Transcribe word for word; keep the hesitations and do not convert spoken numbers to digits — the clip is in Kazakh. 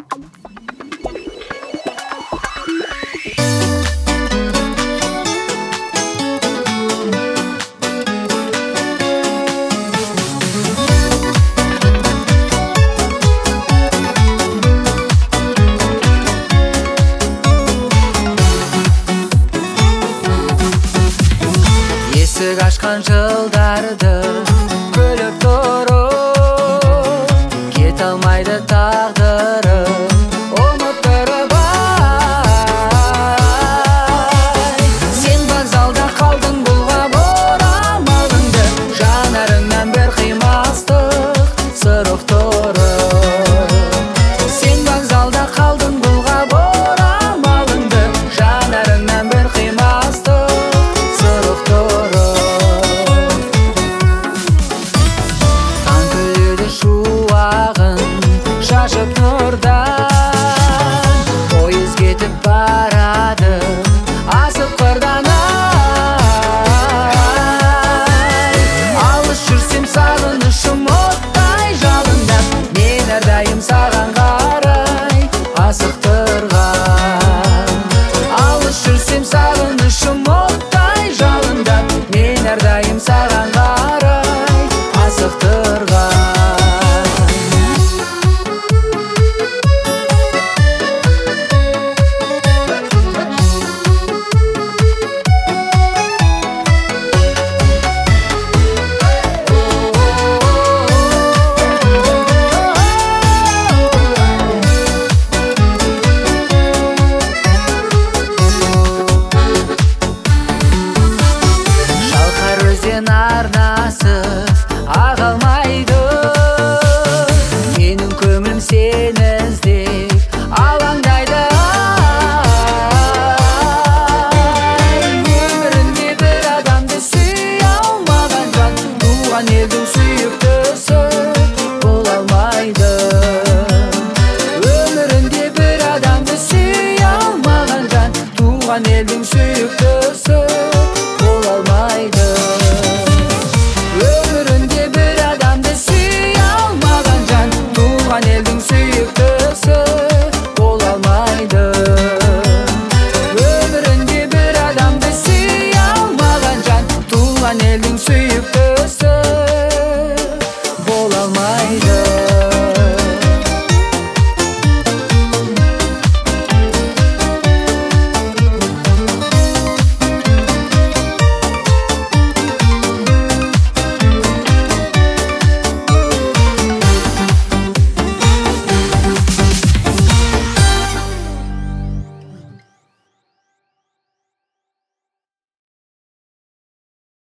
Есік ашқан жылдарды күліп тұрып, кете алмайды тағдырым ұмыттырып ай. Сен вокзалда қалдың бұлғап орамалыңды, жанарыңнан бір қимастық сырық тұрып. Сен вокзалда қалдың бұлғап орамалыңды, жанарыңнан бір қимастық сырық тұрып. Шуағын шашып нұрда